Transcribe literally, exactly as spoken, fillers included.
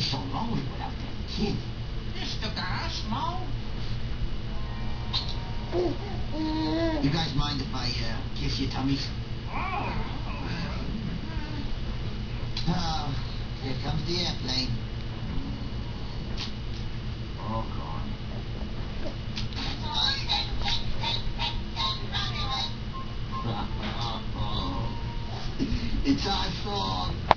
was so lonely without that kid. Mister Gas, Mo? You guys mind if I uh, kiss your tummies? Oh. Oh, here comes the airplane. Oh, God. It's our song.